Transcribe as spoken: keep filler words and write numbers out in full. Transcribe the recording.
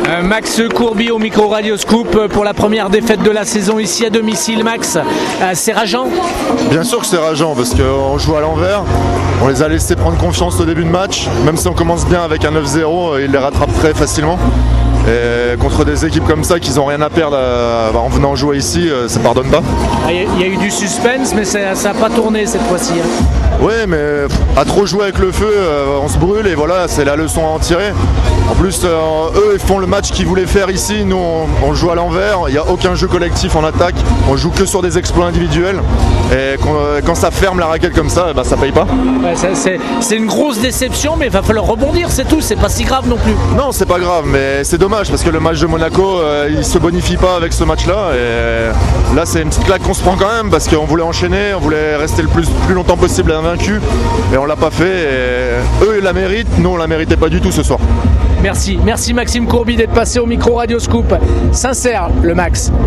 Euh, Max Courby au micro Radio Scoop pour la première défaite de la saison ici à domicile. Max, euh, c'est rageant? Bien sûr que c'est rageant parce qu'on joue à l'envers. On les a laissés prendre confiance au début de match. Même si on commence bien avec un neuf zéro, ils les rattrapent très facilement. Et contre des équipes comme ça qui n'ont rien à perdre à, en venant jouer ici, ça pardonne pas. Il y a eu du suspense, mais ça n'a pas tourné cette fois-ci. Hein. Oui, mais à trop jouer avec le feu, on se brûle et voilà, c'est la leçon à en tirer. En plus, euh, eux, ils font le match qu'ils voulaient faire ici. Nous, on, on joue à l'envers. Il n'y a aucun jeu collectif en attaque. On joue que sur des exploits individuels. Et quand, quand ça ferme la raquette comme ça, bah, ça paye pas. Ouais, ça, c'est, c'est une grosse déception, mais il va falloir rebondir, c'est tout. C'est pas si grave non plus. Non, c'est pas grave, mais c'est dommage parce que le match de Monaco, euh, il se bonifie pas avec ce match-là. Et là, c'est une petite claque qu'on se prend quand même parce qu'on voulait enchaîner, on voulait rester le plus, plus longtemps possible invaincu. Et on l'a pas fait. Et eux, ils la méritent. Nous, on la méritait pas du tout ce soir. Merci, merci Maxime Courby d'être passé au micro Radio Scoop. Sincère, le Max.